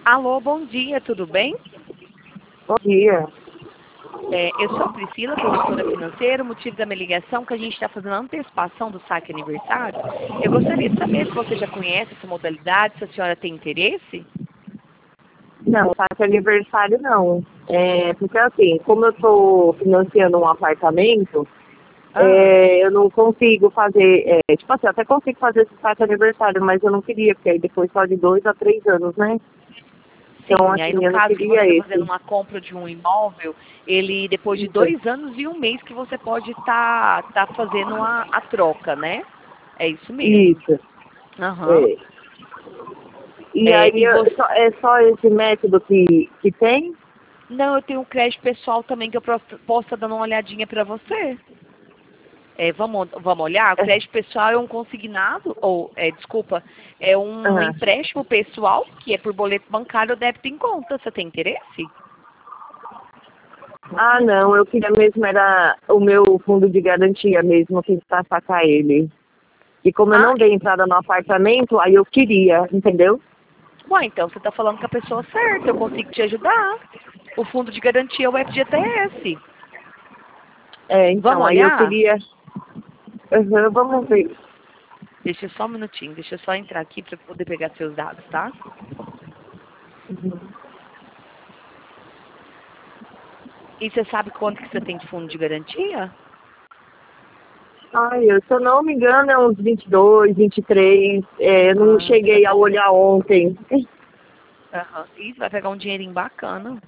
Alô, bom dia, tudo bem? Bom dia. Eu sou a Priscila, consultora financeira. O motivo da minha ligação é que a gente está fazendo a antecipação do saque aniversário. Eu gostaria de saber se você já conhece essa modalidade, se a senhora tem interesse. Não, saque aniversário não. Porque assim, como eu estou financiando um apartamento, eu não consigo fazer, tipo assim, eu até consigo fazer esse saque aniversário, mas eu não queria, porque aí depois só de 2 a 3 anos, né? Então, Sim, aí assim, no eu não caso que queria você está fazendo esse. uma compra de um imóvel, ele depois de Isso. 2 anos e um mês que você pode estar fazendo a troca, né? É isso mesmo. Isso. Aham. É. E aí, E você... é só esse método que tem? Não, eu tenho um crédito pessoal também que eu posso estar dando uma olhadinha para você. Vamos olhar? O É, crédito pessoal é um consignado, desculpa, é um ah. empréstimo pessoal que é por boleto bancário ou débito em conta. Você tem interesse? Ah, não, eu queria mesmo, era o meu fundo de garantia mesmo, que para sacar ele. E como eu Ah, não dei entrada no apartamento, aí eu queria, entendeu? ué, então você está falando com a pessoa certa, eu consigo te ajudar. O fundo de garantia é o FGTS. Vamos Então, aí eu olhar? queria. Vamos ver. Deixa só um minutinho, deixa eu só entrar aqui para poder pegar seus dados, tá? E você sabe quanto que você tem de fundo de garantia? Ai, se eu não me engano, é uns 22, 23. Eu não Ah, você vai cheguei a pegar. olhar ontem. Aham. Ih, você vai pegar um dinheirinho bacana.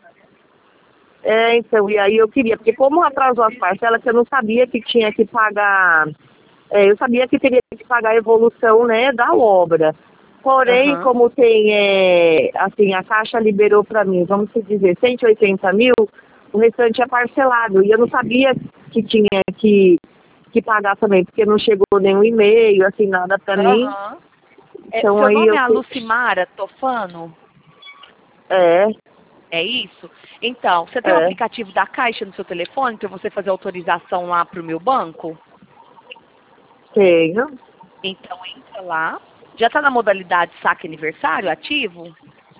Então, e aí eu queria, porque como atrasou as parcelas, que eu não sabia que tinha que pagar. Eu sabia que teria que pagar a evolução, né, da obra. Porém, Aham. como tem, assim, a Caixa liberou para mim, vamos dizer, 180 mil, o restante é parcelado. E eu não sabia que tinha que pagar também, porque não chegou nenhum e-mail, assim, nada para mim. Aham. Então Seu aí nome eu é a fui. Lucimara Tofano? É, É isso? Então, você tem o é, aplicativo da Caixa no seu telefone para você fazer autorização lá para o meu banco? tenho. Então, entra lá. Já está na modalidade saque aniversário ativo?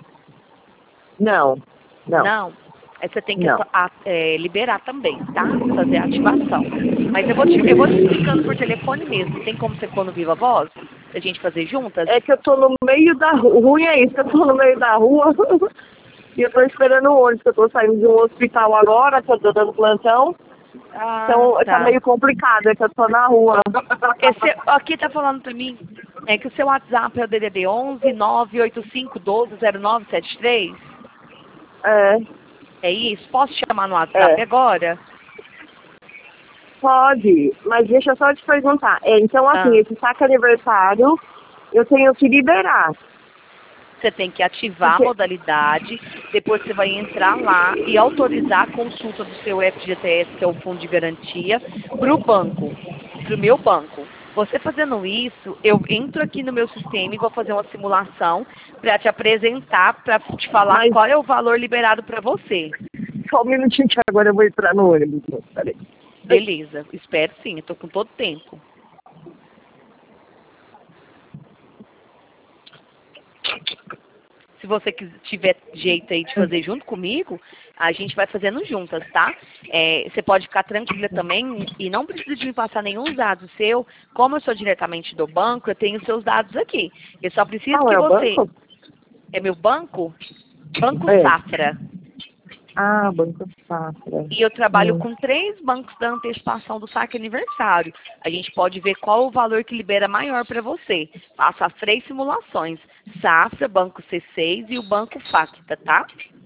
Não, não, Não. Aí você tem que não. liberar também, tá? Fazer a ativação. Mas eu vou te explicando por telefone mesmo. Tem como você pôr no Viva Voz? Pra gente fazer juntas? É que eu tô no meio da rua, o ruim é isso, que eu tô no meio da rua e eu tô esperando o ônibus, que eu tô saindo de um hospital agora, que eu tô dando plantão, Ah, então tá tá. meio complicado, é que eu tô na rua. Aqui tá falando pra mim que o seu WhatsApp é o DDD 11 985 12 0973. É, É isso? Posso te chamar no WhatsApp é, agora? pode, mas deixa eu só te perguntar, então assim, Ah, esse saque aniversário eu tenho que liberar, você tem que ativar a porque, modalidade, depois você vai entrar lá e autorizar a consulta do seu FGTS, que é o Fundo de Garantia, para o banco, para o meu banco. Você fazendo isso, eu entro aqui no meu sistema e vou fazer uma simulação para te apresentar, para te falar mas qual é o valor liberado para você. só um minutinho que agora eu vou entrar no ônibus, peraí. Beleza, espero sim, eu tô com todo tempo. Se você tiver jeito aí de fazer junto comigo, a gente vai fazendo juntas, tá? Você pode ficar tranquila também e não precisa de me passar nenhum dado seu. Como eu sou diretamente do banco, eu tenho seus dados aqui. Eu só preciso Qual que é o você... banco? É meu banco? Banco É. Safra. Ah, Banco Safra. E eu trabalho com 3 bancos da antecipação do saque aniversário. A gente pode ver qual o valor que libera maior para você. Faço as 3 simulações. Safra, Banco C6 e o Banco Facta, tá?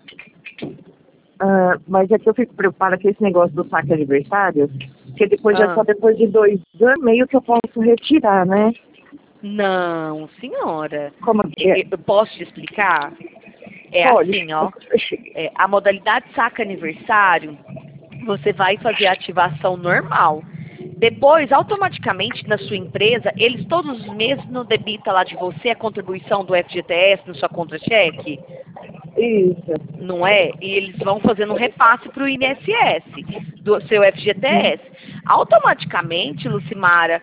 Mas é que eu fico preocupada com esse negócio do saque aniversário, porque depois é só Ah, depois de 2 anos e meio que eu posso retirar, né? não, senhora. Como que é? Eu posso te explicar? É Pode. assim, ó. A modalidade saque aniversário, você vai fazer a ativação normal. Depois, automaticamente, na sua empresa, eles todos os meses não debitam lá de você a contribuição do FGTS na sua contra-cheque, Isso. não é? E eles vão fazendo um repasse para o INSS do seu FGTS. Automaticamente, Lucimara,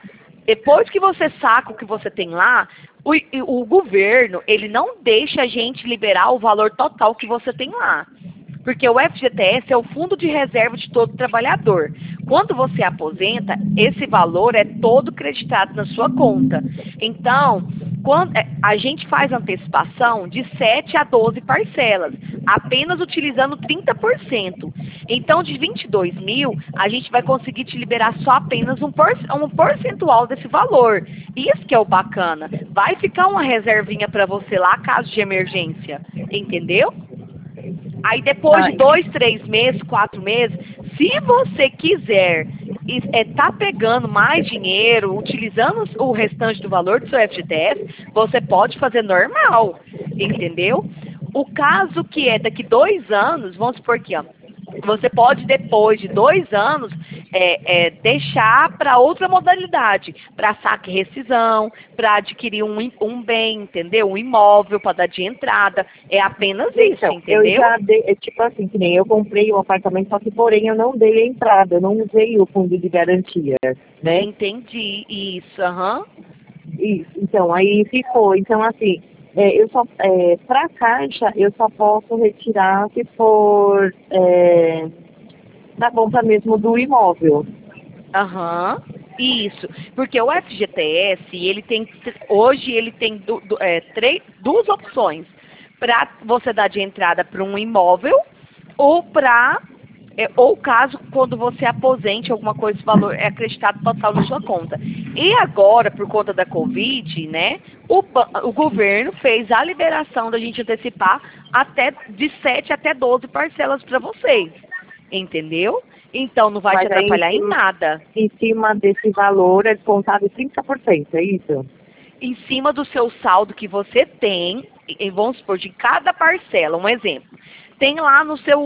Depois que você saca o que você tem lá, o governo, ele não deixa a gente liberar o valor total que você tem lá. Porque o FGTS é o fundo de reserva de todo trabalhador. Quando você aposenta, esse valor é todo creditado na sua conta. Então, a gente faz antecipação de 7 a 12 parcelas, apenas utilizando 30%. Então, de 22 mil, a gente vai conseguir te liberar só apenas um percentual desse valor. Isso que é o bacana. Vai ficar uma reservinha para você lá, caso de emergência. Entendeu? Aí depois de 2, 3 meses, 4 meses, se você quiser tá pegando mais dinheiro, utilizando o restante do valor do seu FGTS, você pode fazer normal, entendeu? O caso que é daqui 2 anos, vamos supor aqui, ó, você pode, depois de 2 anos, deixar para outra modalidade, para saque e rescisão, para adquirir um bem, entendeu? Um imóvel para dar de entrada. É apenas isso, Então, entendeu? eu já dei, tipo assim, que nem eu comprei um apartamento, só que porém eu não dei a entrada, eu não usei o fundo de garantia, né? Entendi, isso, aham. Isso, então, aí ficou. Então, assim, para a Caixa, eu só posso retirar se for na compra mesmo do imóvel. Aham, isso. Porque o FGTS, hoje ele tem duas opções. Para você dar de entrada para um imóvel ou caso quando você aposente alguma coisa, esse valor é acreditado total na sua conta. E agora, por conta da Covid, né, o governo fez a liberação da gente antecipar até de 7 até 12 parcelas para vocês. Entendeu? Então não vai te Mas aí atrapalhar em nada. em cima desse valor é descontado 30%, é isso? Em cima do seu saldo que você tem, e vamos supor, de cada parcela, um exemplo. Tem lá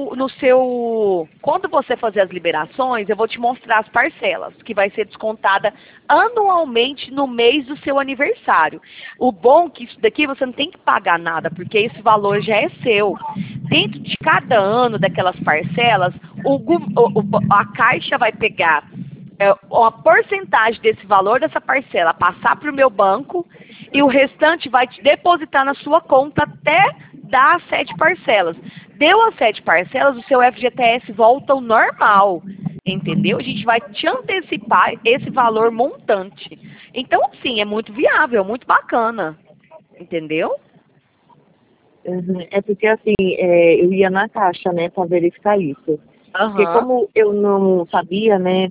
quando você fazer as liberações, eu vou te mostrar as parcelas, que vai ser descontada anualmente no mês do seu aniversário. O bom é que isso daqui você não tem que pagar nada, porque esse valor já é seu. Dentro de cada ano daquelas parcelas, a Caixa vai pegar uma porcentagem desse valor dessa parcela, passar para o meu banco e o restante vai te depositar na sua conta até dar as 7 parcelas. Deu as 7 parcelas, o seu FGTS volta ao normal, entendeu? A gente vai te antecipar esse valor montante. Então, sim, é muito viável, muito bacana, entendeu? Uhum. É porque assim, eu ia na Caixa, né, para verificar isso. Porque Aham. como eu não sabia, né,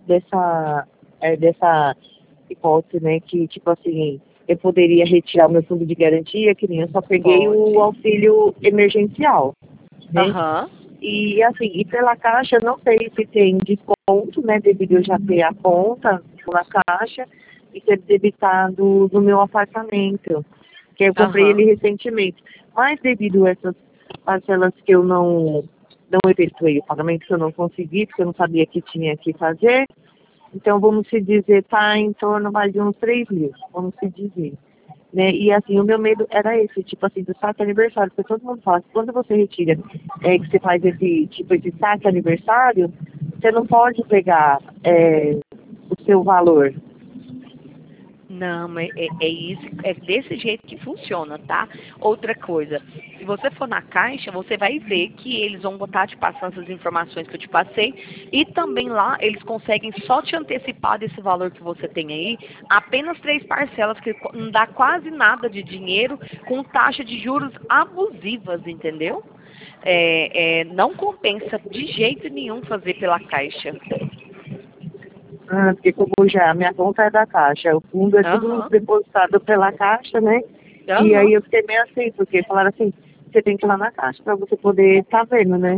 dessa hipótese, né, que tipo assim, eu poderia retirar o meu fundo de garantia, que nem eu só peguei o Pode. auxílio emergencial, né? Aham. E assim, e pela Caixa, não sei se tem desconto, né, devido eu já ter a conta na Caixa e ter debitado do meu apartamento, que eu comprei Aham. ele recentemente. Mas devido a essas parcelas que eu não efetuei o pagamento, que eu não consegui, porque eu não sabia que tinha que fazer, então vamos se dizer, tá em torno mais de uns 3 mil, vamos se dizer. Né? E assim, o meu medo era esse, tipo assim, do saque aniversário, porque todo mundo fala que quando você retira, que você faz esse saque aniversário, você não pode pegar o seu valor. Não, mas é isso, é desse jeito que funciona, tá? Outra coisa, se você for na Caixa, você vai ver que eles vão botar te passando essas informações que eu te passei e também lá eles conseguem só te antecipar desse valor que você tem aí, apenas 3 parcelas, que não dá quase nada de dinheiro, com taxa de juros abusivas, entendeu? Não compensa de jeito nenhum fazer pela Caixa. Ah, porque como já a minha conta é da Caixa, o fundo é tudo Aham, depositado pela Caixa, né? E aham, aí eu fiquei meio assim, porque falaram assim, você tem que ir lá na Caixa para você poder estar vendo, né?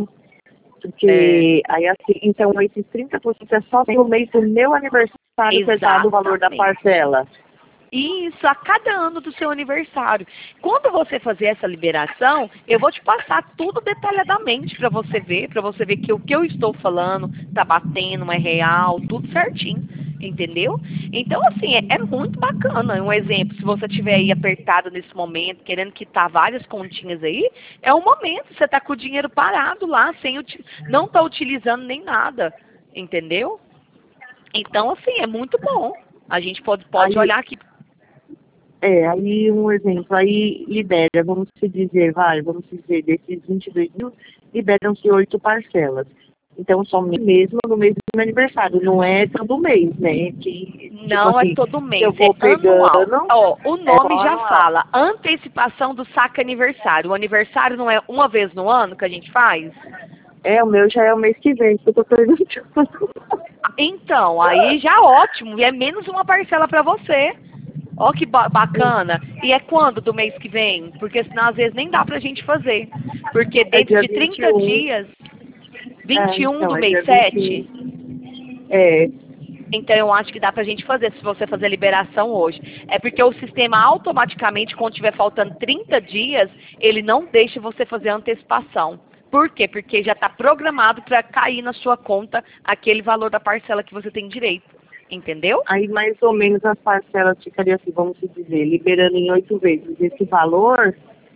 é, Porque aí assim, então esses 30% é só no mês do meu aniversário pesado o valor da exatamente. parcela. Isso, a cada ano do seu aniversário. Quando você fazer essa liberação, eu vou te passar tudo detalhadamente para você ver que o que eu estou falando tá batendo, é real, tudo certinho, entendeu? Então, assim, é muito bacana. Um exemplo, se você estiver aí apertado nesse momento, querendo quitar várias continhas aí, é um momento, você tá com o dinheiro parado lá, não tá utilizando nem nada, entendeu? Então, assim, é muito bom. A gente pode Aí, olhar aqui. aí um exemplo, aí libera, vamos dizer, desses 22 mil, liberam-se 8 parcelas. Então, só mesmo no mês do meu aniversário, não é todo mês, né? Que, tipo Não é assim, todo que eu mês, é vou anual. pegando, Ó, o é nome só já anual. fala, antecipação do saque aniversário. O aniversário não é uma vez no ano que a gente faz? O meu já é o mês que vem, que eu tô perguntando. Então, aí já ótimo, e é menos uma parcela para você. Ó que bacana. E é quando do mês que vem? Porque senão às vezes nem dá pra gente fazer. Porque É dentro dia de 30 21. dias, 21 do É mês dia 7, 21. É, então eu acho que dá pra gente fazer, se você fazer a liberação hoje. É porque o sistema automaticamente, quando tiver faltando 30 dias, ele não deixa você fazer a antecipação. Por quê? Porque já está programado para cair na sua conta aquele valor da parcela que você tem direito. Entendeu? aí mais ou menos as parcelas ficariam assim, vamos dizer, liberando em 8 vezes. Esse valor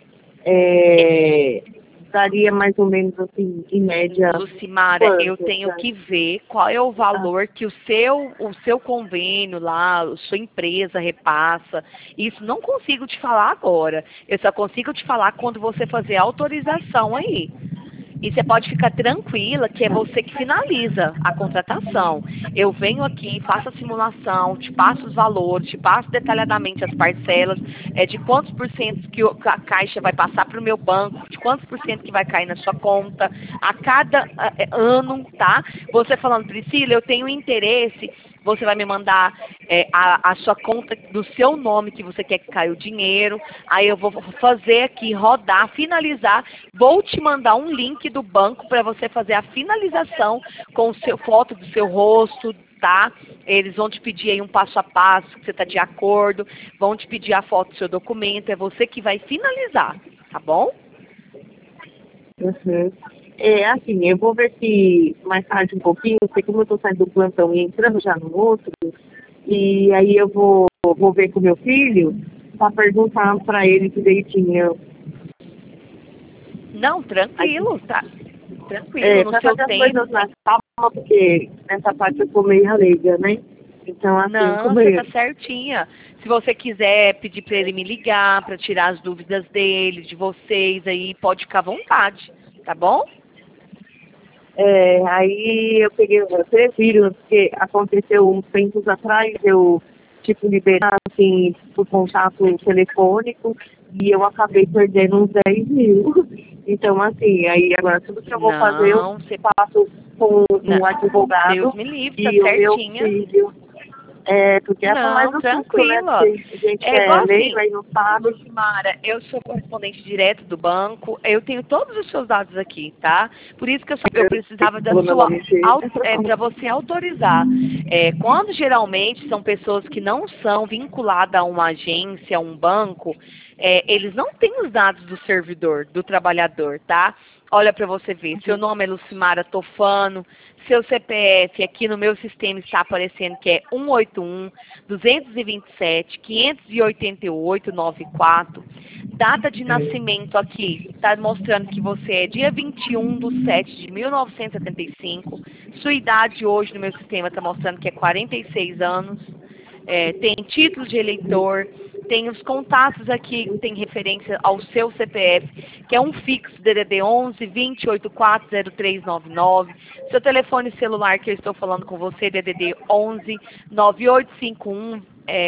é, daria mais ou menos assim, em média, Lucimara, eu quanto? tenho que ver qual é o Ah, valor que o seu convênio lá, a sua empresa repassa. Isso não consigo te falar agora. Eu só consigo te falar quando você fazer a autorização aí. E você pode ficar tranquila que é você que finaliza a contratação. Eu venho aqui, faço a simulação, te passo os valores, te passo detalhadamente as parcelas, de quantos por cento que que a Caixa vai passar para o meu banco, de quantos por cento que vai cair na sua conta, a cada ano, tá? Você falando, Priscila, eu tenho interesse, você vai me mandar a sua conta do seu nome que você quer que caia o dinheiro. Aí eu vou fazer aqui, rodar, finalizar. Vou te mandar um link do banco para você fazer a finalização com o seu foto do seu rosto, tá? Eles vão te pedir aí um passo a passo, que você está de acordo. Vão te pedir a foto do seu documento. É você que vai finalizar, tá bom? uhum. É assim, eu vou ver se mais tarde um pouquinho, porque como eu estou saindo do plantão e entrando já no outro, e aí eu vou ver com meu filho para perguntar para ele direitinho. Não, Aí, tranquilo, tá? Tranquilo, no para seu fazer as coisas tempo. na calma, porque nessa parte eu sou meio leiga, né? Então, assim, Não, como você eu, tá certinha. Se você quiser pedir para ele me ligar, para tirar as dúvidas dele, de vocês aí, pode ficar à vontade, tá bom? aí eu peguei, eu prefiro, porque aconteceu uns tempos atrás, eu, tipo, liberar, assim, por contato telefônico, e eu acabei perdendo uns 10 mil. Então, assim, aí agora tudo que eu vou fazer, eu Não, você, faço com não, um Deus advogado me livre, tá e o meu certinha. filho, porque é para mais Não, o susto, né? tranquila. Porque a gente É é igual leigo, assim, aí não sabe. Lucimara, eu sou correspondente direto do banco, eu tenho todos os seus dados aqui, tá? Por isso que eu precisava da Falou meu sua, nome cheio. para você autorizar. Quando geralmente são pessoas que não são vinculadas a uma agência, a um banco, eles não têm os dados do servidor, do trabalhador, tá? Olha para você ver, seu nome é Lucimara Tofano, seu CPF aqui no meu sistema está aparecendo que é 181-227-588-94. Data de nascimento aqui está mostrando que você é dia 21/7/1975. Sua idade hoje no meu sistema está mostrando que é 46 anos. Tem título de eleitor, tem os contatos aqui que tem referência ao seu CPF, que é um fixo DDD 11 20 84 0399. Seu telefone celular que eu estou falando com você, DDD 11 9851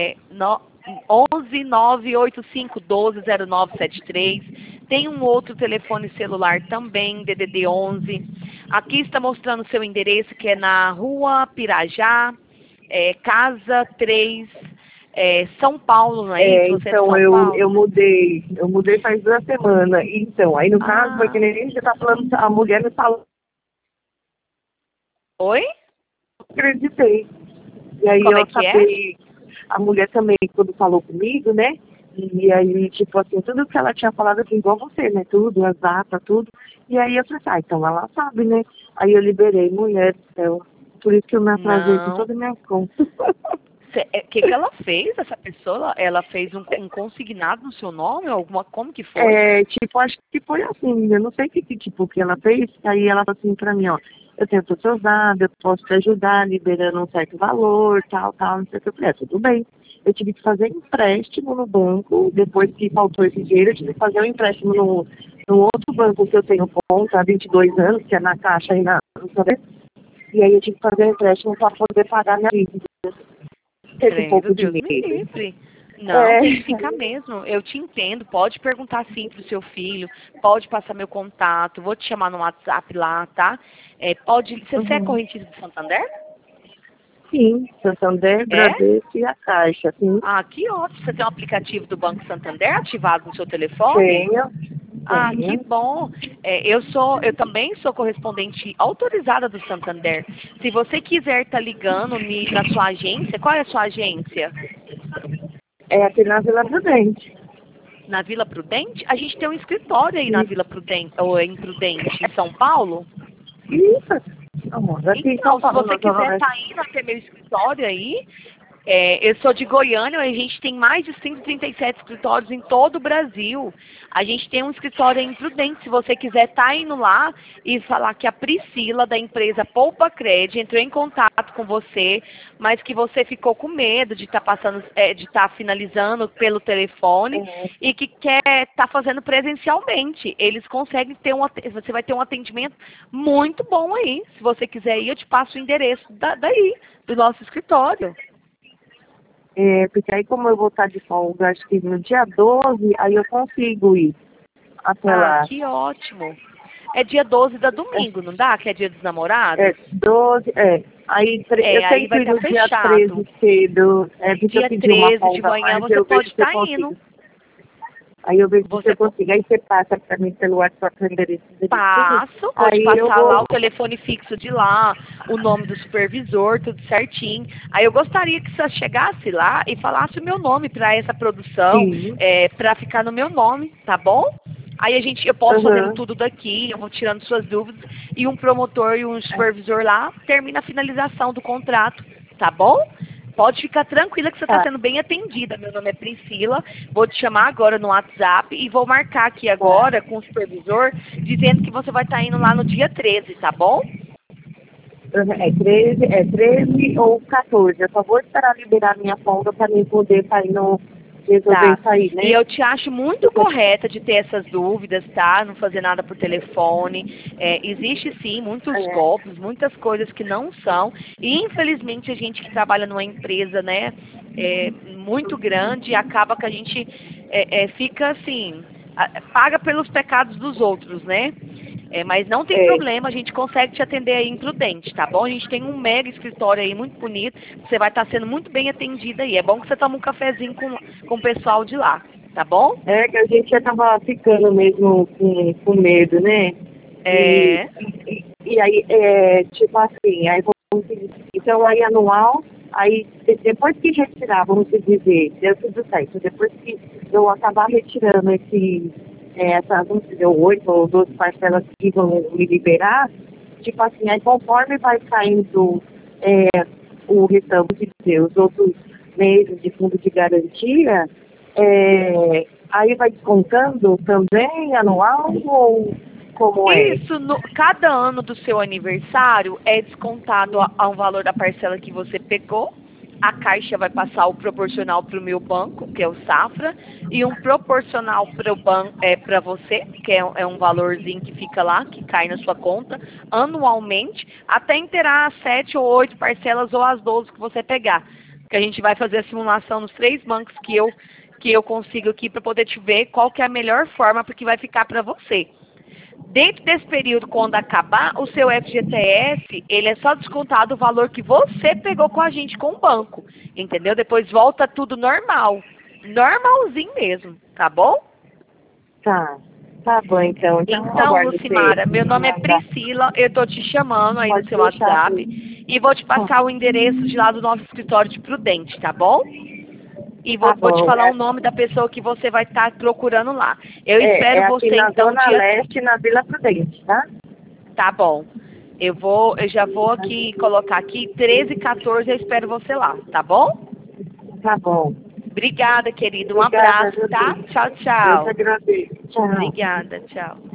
11 985 12 0973. Tem um outro telefone celular também, DDD 11. Aqui está mostrando o seu endereço, que é na Rua Pirajá, Casa 3, São Paulo, não é isso? Você é de Então São eu Paulo? mudei faz 2 semanas. Então, aí no caso, foi que Ah, nem você tá falando, a mulher me falou, oi? acreditei. E aí Como eu é que é? acabei, a mulher também, quando falou comigo, né? E aí, tipo assim, tudo que ela tinha falado aqui, igual você, né? Tudo, as datas, tudo. E aí eu falei, então ela sabe, né? Aí eu liberei, mulher do céu. Por isso que eu me atrasei com Não. toda a minha conta. O que ela fez, essa pessoa? Ela fez um consignado no seu nome? Alguma, como que foi? Tipo, acho que foi assim, eu não sei o que tipo que ela fez, aí ela falou assim pra mim, ó, eu tenho todos os seus dados, eu posso te ajudar liberando um certo valor, tal, não sei o que. Eu falei, tudo bem. Eu tive que fazer empréstimo no banco, depois que faltou esse dinheiro, eu tive que fazer um empréstimo no outro banco que eu tenho conta há 22 anos, que é na Caixa e na Santander. E aí eu tive que fazer um empréstimo para poder pagar minha dívida. Teve um Credo, pouco de Deus me medo. livre. Não, tem que ficar mesmo. Eu te entendo. Pode perguntar sim pro seu filho. Pode passar meu contato. Vou te chamar no WhatsApp lá, tá? Pode. Você é Uhum. correntista do Santander? Sim, Santander, É? Bradesco e a Caixa, sim. Ah, que ótimo. Você tem um aplicativo do Banco Santander ativado no seu telefone? Tenho, Ah, que tenho. bom. Eu também sou correspondente autorizada do Santander. Se você quiser estar ligando na sua agência, qual é a sua agência? É aqui na Vila Prudente. Na Vila Prudente? A gente tem um escritório aí na Isso. Vila Prudente, ou em Prudente, em São Paulo. Isso. Amor, aqui em São Então, se Paulo, você na Zona quiser Oeste. estar indo até meu escritório aí, eu sou de Goiânia, a gente tem mais de 137 escritórios em todo o Brasil. A gente tem um escritório em Prudente. Se você quiser estar indo lá e falar que a Priscila, da empresa Poupa Cred, entrou em contato com você, mas que você ficou com medo de estar passando, de estar finalizando pelo telefone É, e que quer estar fazendo presencialmente. Eles conseguem ter você vai ter um atendimento muito bom aí. Se você quiser ir, eu te passo o endereço daí, do nosso escritório. porque aí como eu vou estar de folga, acho que no dia 12, aí eu consigo ir até Ah, lá. que ótimo. É dia 12 da domingo, não dá? Que é dia dos namorados? 12, Aí eu Aí tenho vai que ir estar no dia fechado. 13 cedo, porque eu Dia pedi uma 13 de folga, manhã mas você eu pode vejo se eu estar indo. consigo. Aí eu vejo se Você eu consigo. Aí você passa pra mim pelo WhatsApp o endereço direitinho. vou te Aí eu passar lá vou. o telefone fixo de lá, o nome do supervisor, tudo certinho. Aí eu gostaria que você chegasse lá e falasse o meu nome para essa produção, Sim. para ficar no meu nome, tá bom? Aí eu posso fazendo Aham. tudo daqui, eu vou tirando suas dúvidas e um promotor e um supervisor lá termina a finalização do contrato, tá bom? Pode ficar tranquila que você está Tá. sendo bem atendida. Meu nome é Priscila. Vou te chamar agora no WhatsApp e vou marcar aqui Tá. agora com o supervisor, dizendo que você vai estar indo lá no dia 13, tá bom? É 13 ou 14. Eu só vou esperar liberar minha folga para mim poder sair no. Resolver Tá. sair, E né? eu te acho muito correta de ter essas dúvidas, tá? Não fazer nada por telefone. Existe sim muitos É, golpes, muitas coisas que não são. E infelizmente a gente que trabalha numa empresa, né, muito grande, acaba que a gente fica assim, paga pelos pecados dos outros, né? Mas não tem é. problema, a gente consegue te atender aí em Prudente, tá bom? A gente tem um mega escritório aí muito bonito, você vai estar sendo muito bem atendida aí. É bom que você tome um cafezinho com o pessoal de lá, tá bom? É que a gente já tava ficando mesmo com medo, né? E, É, e aí, tipo assim, aí vamos dizer, então aí anual, aí depois que retirar, vamos dizer, deu tudo certo, depois que eu acabar retirando essas, vamos dizer, 8 ou 12 parcelas que vão me liberar, tipo assim, aí conforme vai saindo o restante, de dizer, os outros meses de fundo de garantia, aí vai descontando também anual ou como é? isso, cada ano do seu aniversário é descontado a um valor da parcela que você pegou. A Caixa vai passar o proporcional para o meu banco, que é o Safra, e um proporcional para você, que é um valorzinho que fica lá, que cai na sua conta, anualmente, até inteirar as 7 ou 8 parcelas ou as 12 que você pegar. Que a gente vai fazer a simulação nos 3 bancos que eu consigo aqui para poder te ver qual que é a melhor forma, porque vai ficar para você. Dentro desse período, quando acabar, o seu FGTS, ele é só descontado o valor que você pegou com a gente, com o banco. Entendeu? Depois volta tudo normal. Normalzinho mesmo, tá bom? Tá, tá bom então. Então eu Então, aguardo você Lucimara, meu me nome é mandar. Priscila, eu tô te chamando aí no Pode seu deixar. WhatsApp e vou te Tá, passar o endereço de lá do nosso escritório de Prudente, tá bom? E tá vou te bom. falar o nome da pessoa que você vai estar procurando lá. Eu espero É aqui você na então Zona dia. Leste, na Vila Prudente, tá? Tá bom. Eu já vou aqui colocar aqui 13 e 14, eu espero você lá, tá bom? Tá bom. Obrigada, querido. Um Obrigada, abraço, viu, tá? Cris? Tchau, Eu te tchau. agradeço. Tchau. Obrigada, tchau.